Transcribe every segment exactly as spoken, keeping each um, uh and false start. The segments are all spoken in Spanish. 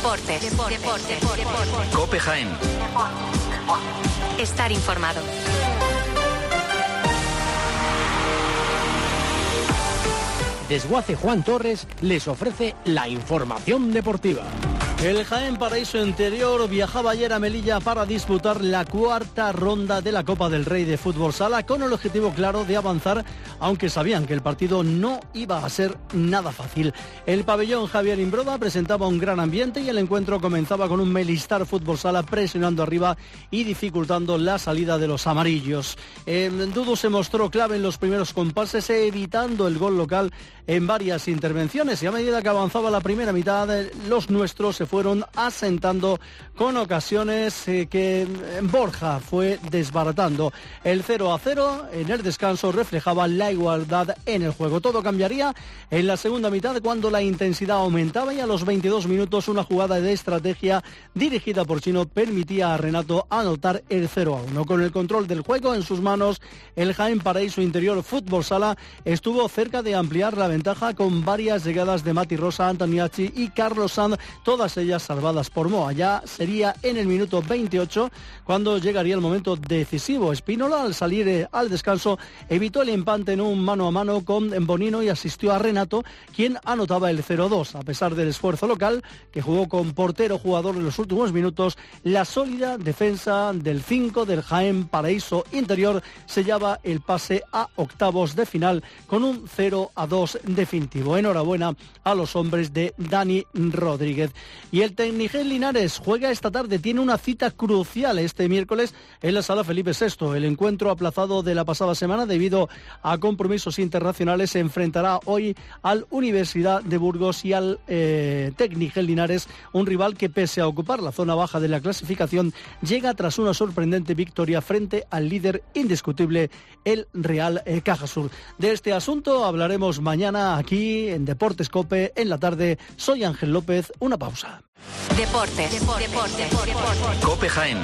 Deportes. Deportes. Deportes. Deportes. COPE Jaén. Estar informado. Desguace Juan Torres les ofrece la información deportiva. El Jaén Paraíso Interior viajaba ayer a Melilla para disputar la cuarta ronda de la Copa del Rey de Fútbol Sala con el objetivo claro de avanzar, aunque sabían que el partido no iba a ser nada fácil. El pabellón Javier Imbroda presentaba un gran ambiente y el encuentro comenzaba con un Melistar Fútbol Sala presionando arriba y dificultando la salida de los amarillos. Eh, Dudu se mostró clave en los primeros compases, evitando el gol local en varias intervenciones, y a medida que avanzaba la primera mitad, los nuestros se fueron asentando con ocasiones eh, que Borja fue desbaratando. El cero a cero en el descanso reflejaba la igualdad en el juego. Todo cambiaría en la segunda mitad cuando la intensidad aumentaba y a los veintidós minutos una jugada de estrategia dirigida por Chino permitía a Renato anotar el cero a uno. Con el control del juego en sus manos, el Jaén Paraíso Interior Fútbol Sala estuvo cerca de ampliar la ventaja con varias llegadas de Mati Rosa, Antoniachi y Carlos Sanz, todas ellas salvadas por Moa. Ya sería en el minuto veintiocho cuando llegaría el momento decisivo. Espínola, al salir eh, al descanso, evitó el empate en un mano a mano con Bonino y asistió a Renato, quien anotaba el cero dos. A pesar del esfuerzo local, que jugó con portero jugador en los últimos minutos, la sólida defensa del cinco del Jaén Paraíso Interior sellaba el pase a octavos de final con un cero a dos definitivo. Enhorabuena a los hombres de Dani Rodríguez. Y el Tecnigel Linares juega esta tarde, tiene una cita crucial este miércoles en la Sala Felipe sexto. El encuentro aplazado de la pasada semana debido a compromisos internacionales se enfrentará hoy al Universidad de Burgos y al eh, Tecnigel Linares, un rival que pese a ocupar la zona baja de la clasificación llega tras una sorprendente victoria frente al líder indiscutible, el Real eh, Cajasur. De este asunto hablaremos mañana aquí en Deportes COPE en la tarde. Soy Ángel López, una pausa. Deportes. Deportes. Deportes. Deportes. COPE Jaén.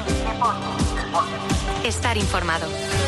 Estar informado.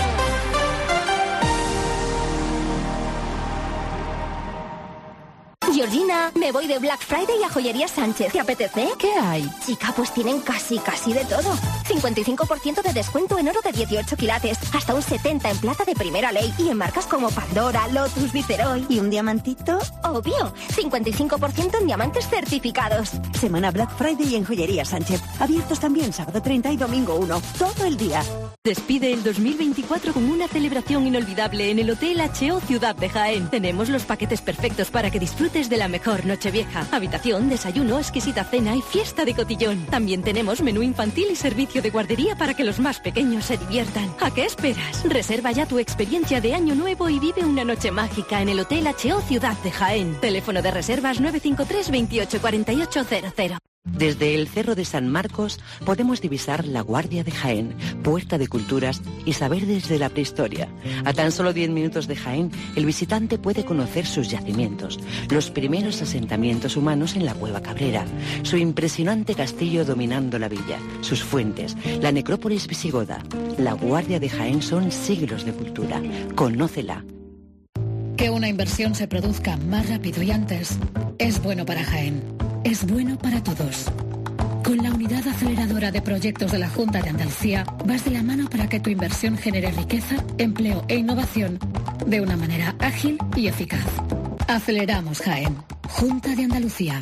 Georgina, me voy de Black Friday a Joyería Sánchez. ¿Te apetece? ¿Qué hay? Chica, pues tienen casi, casi de todo. cincuenta y cinco por ciento de descuento en oro de dieciocho quilates, hasta un setenta por ciento en plata de primera ley y en marcas como Pandora, Lotus, Viceroy. ¿Y un diamantito? Obvio, cincuenta y cinco por ciento en diamantes certificados. Semana Black Friday en Joyería Sánchez. Abiertos también sábado treinta y domingo uno. Todo el día. Despide el dos mil veinticuatro con una celebración inolvidable en el Hotel H O Ciudad de Jaén. Tenemos los paquetes perfectos para que disfrutes de la mejor Nochevieja. Habitación, desayuno, exquisita cena y fiesta de cotillón. También tenemos menú infantil y servicio de guardería para que los más pequeños se diviertan. ¿A qué esperas? Reserva ya tu experiencia de Año Nuevo y vive una noche mágica en el Hotel H O Ciudad de Jaén. Teléfono de reservas nueve cinco tres, veintiocho cuarenta y ocho cero cero. Desde el Cerro de San Marcos podemos divisar la Guardia de Jaén, puerta de culturas y saber desde la prehistoria. A tan solo diez minutos de Jaén, el visitante puede conocer sus yacimientos, los primeros asentamientos humanos en la Cueva Cabrera, su impresionante castillo dominando la villa, sus fuentes, la necrópolis visigoda. La Guardia de Jaén son siglos de cultura. Conócela. Que una inversión se produzca más rápido y antes es bueno para Jaén. Es bueno para todos. Con la Unidad Aceleradora de Proyectos de la Junta de Andalucía, vas de la mano para que tu inversión genere riqueza, empleo e innovación de una manera ágil y eficaz. Aceleramos Jaén. Junta de Andalucía.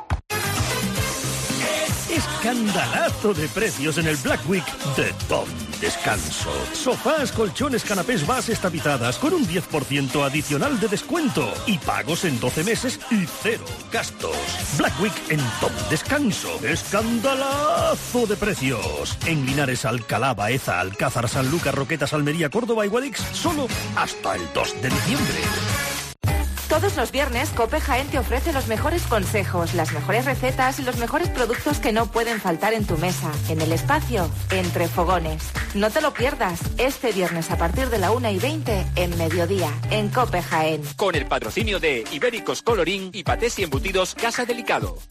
Escandalazo de precios en el Black Week de Tom Descanso. Sofás, colchones, canapés, bases tapizadas con un diez por ciento adicional de descuento y pagos en doce meses y cero gastos. Black Week en Tom Descanso. Escandalazo de precios. En Linares, Alcalá, Baeza, Alcázar, Sanlúcar, Roquetas, Almería, Córdoba y Guadix, solo hasta el dos de diciembre. Todos los viernes, COPE Jaén te ofrece los mejores consejos, las mejores recetas y los mejores productos que no pueden faltar en tu mesa, en el espacio Entre Fogones. No te lo pierdas, este viernes a partir de la una y veinte, en mediodía, en COPE Jaén. Con el patrocinio de Ibéricos Colorín y Patés y Embutidos Casa Delicado.